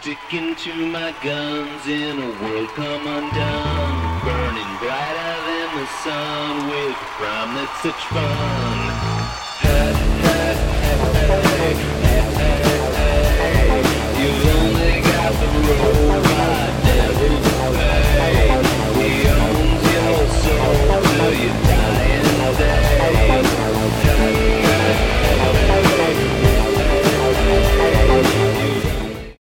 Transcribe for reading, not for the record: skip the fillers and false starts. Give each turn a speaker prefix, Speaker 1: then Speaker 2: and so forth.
Speaker 1: Sticking to my guns in a world come undone, burning brighter than the sun with a crime that's such fun. Hey, hey, hey, hey, hey.